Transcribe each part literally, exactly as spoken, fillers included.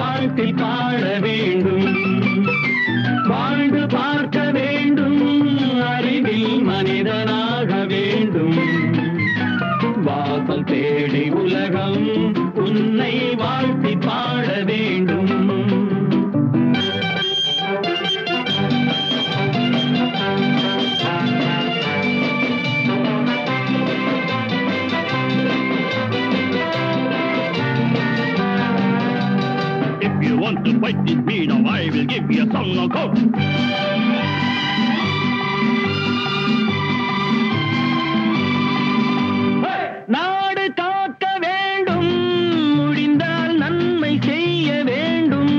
வாழ்த்தில் பாட வேண்டும். வாழ்ந்து பார்க்க வேண்டும், அறிவில் மனிதனாக வேண்டும். வாசல் தேடி உலகம் உன்னை வாழ்த்தி பாட வேண்டும். If you want to fight with me now, I will give you a song of hope. நாடு காக்க வேண்டும், முடிந்தால் நன்மை செய்ய வேண்டும்.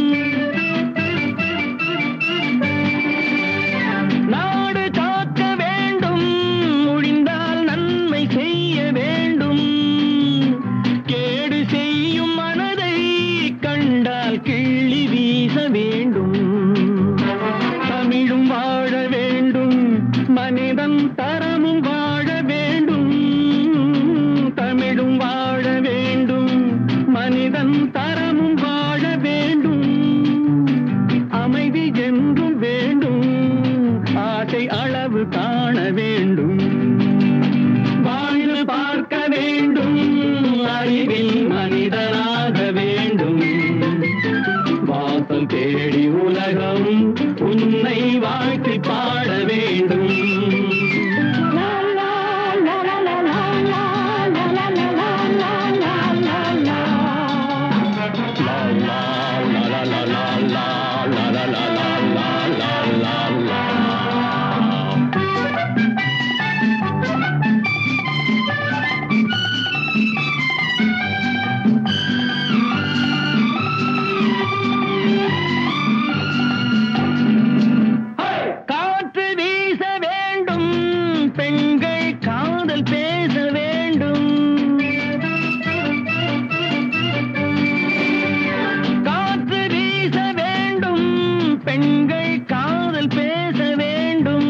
நாடு காக்க வேண்டும், முடிந்தால் நன்மை செய்ய வேண்டும். கேடு செய்யும் மனதை கண்டால் கிள்ளி வீச வேண்டும். தமிழும் வாழ வேண்டும், மனிதன் தரமும் வாழ வேண்டும். தமிழும் வாழ வேண்டும், மனிதன் தரமும் வாழ வேண்டும். அமைதி என்றும் வேண்டும், ஆசை அளவு காண வேண்டும். வாழ்ந்து பார்க்க வேண்டும், அறிவில் மனிதனாக வேண்டும். வாசல் தேடி உலகம் உன்னை வாழ்த்தி பாட வேண்டும். காற்று வீச வேண்டும், பெண்கள் காதல் பேச வேண்டும். காற்று வீச வேண்டும், பெண்கள் காதல் பேச வேண்டும்.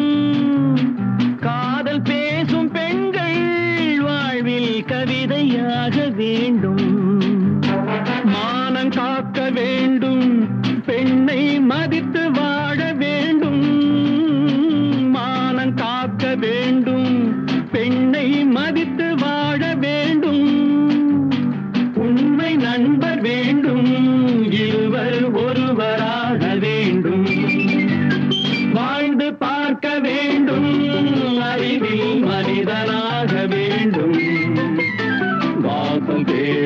காதல் பேசும் பெண்கள் வாழ்வில் கவிதையாக வேண்டும். மானம் காக்க வேண்டும், பெண்ணை மதித்து வாழ வேண்டும். மானம் காக்க வேண்டும், பெண்ணை மதித்து வாழ வேண்டும். உண்மை நண்பர் வேண்டும், இருவர் ஒருவராக வேண்டும். வாழ்ந்து பார்க்க வேண்டும், அறிவில் மனிதனாக வேண்டும். வாசல் தேடி